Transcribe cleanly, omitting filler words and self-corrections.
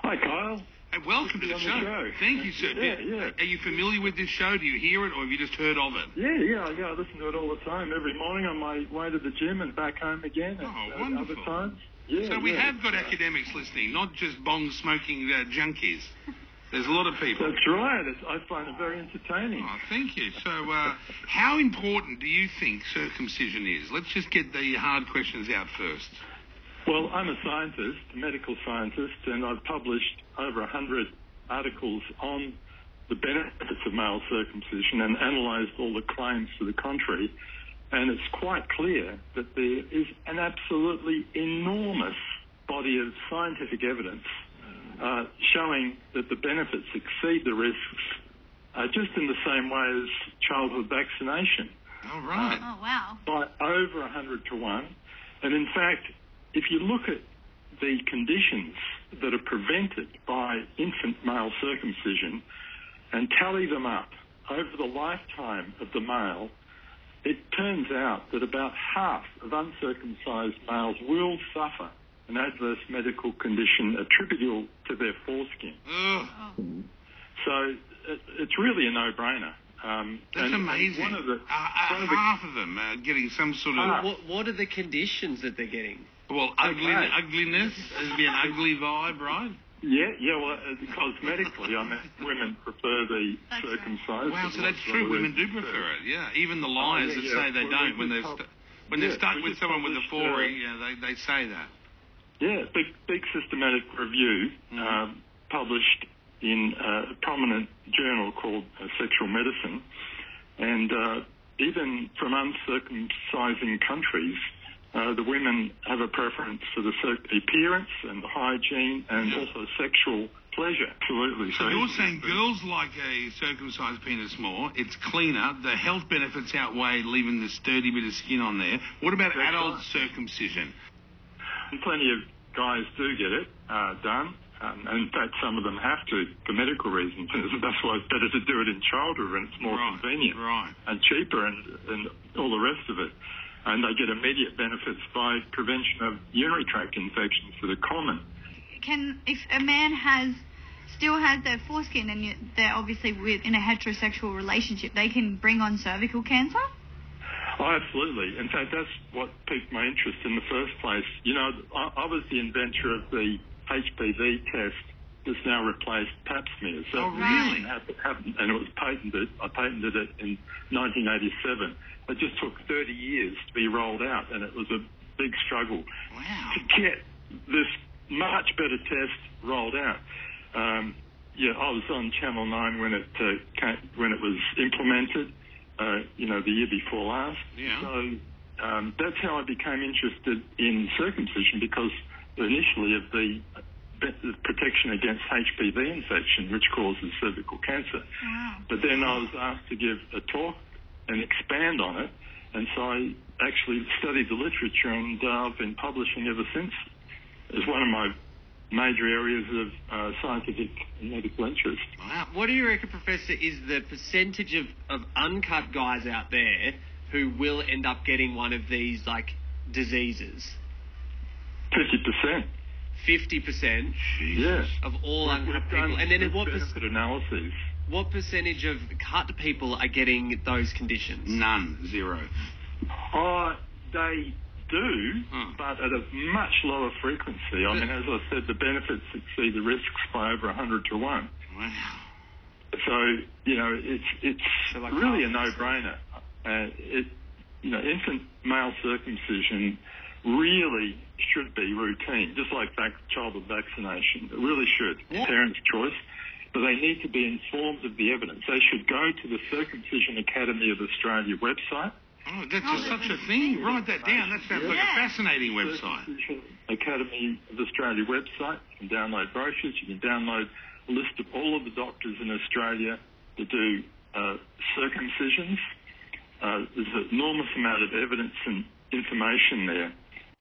Hi, Kyle. Hey, welcome to the show. Thank you, sir. Yeah. Are you familiar with this show? Do you hear it, or have you just heard of it? Yeah. I listen to it all the time. Every morning on my way to the gym and back home again. Wonderful. Other times. Yeah, so we have got academics listening, not just bong-smoking junkies. There's a lot of people. That's right. I find it very entertaining. Oh, thank you. So how important do you think circumcision is? Let's just get the hard questions out first. Well, I'm a scientist, a medical scientist, and I've published over 100 articles on the benefits of male circumcision and analysed all the claims to the contrary. And it's quite clear that there is an absolutely enormous body of scientific evidence showing that the benefits exceed the risks just in the same way as childhood vaccination. All right. Oh, wow. By over 100 to 1. And in fact, if you look at the conditions that are prevented by infant male circumcision and tally them up over the lifetime of the male, it turns out that about half of uncircumcised males will suffer an adverse medical condition attributable to their foreskin. So it's really a no-brainer. That's amazing. Half of them are getting some sort of... What are the conditions that they're getting? Well, ugliness. There'd be an ugly vibe, right? Yeah, well, cosmetically, I mean, women prefer the circumcised. Wow, so that's true. Women do prefer it, yeah. Even the liars that say they don't, when they're stuck with someone with a 4E, they say that. Yeah, big systematic review published in a prominent journal called Sexual Medicine. And even from uncircumcising countries, the women have a preference for the appearance and the hygiene and also sexual pleasure. Absolutely. So you're saying girls like a circumcised penis more, it's cleaner, the health benefits outweigh leaving the sturdy bit of skin on there. What about adult circumcision? Plenty of guys do get it done. And in fact, some of them have to for medical reasons. That's why it's better to do it in childhood and it's more convenient and cheaper and all the rest of it. And they get immediate benefits by prevention of urinary tract infections that are common. If a man still has their foreskin and they're obviously in a heterosexual relationship, they can bring on cervical cancer? Oh, absolutely. In fact, that's what piqued my interest in the first place. You know, I was the inventor of the HPV test that's now replaced Pap smears. So really? And it was patented. I patented it in 1987. It just took 30 years to be rolled out, and it was a big struggle to get this much better test rolled out. I was on Channel 9 when it was implemented, the year before last. Yeah. So that's how I became interested in circumcision, because initially of the protection against HPV infection, which causes cervical cancer. Wow. But then I was asked to give a talk and expand on it, and so I actually studied the literature, and I've been publishing ever since. It's one of my major areas of scientific and medical interest. Wow. What do you reckon, Professor, is the percentage of uncut guys out there who will end up getting one of these, diseases? 50%. 50%? Yeah. Of all uncut people. And then benefit analyses. What percentage of cut people are getting those conditions? None. 0. They do, but at a much lower frequency. I mean, as I said, the benefits exceed the risks by over 100 to 1. Wow. So, it's really a no-brainer. Infant male circumcision really should be routine, just like childhood vaccination. It really should. Yeah. Parents' choice. But they need to be informed of the evidence. They should go to the Circumcision Academy of Australia website. Oh, that's such a thing. Write that down. That sounds like a fascinating website. Circumcision Academy of Australia website. You can download brochures. You can download a list of all of the doctors in Australia that do circumcisions. There's an enormous amount of evidence and information there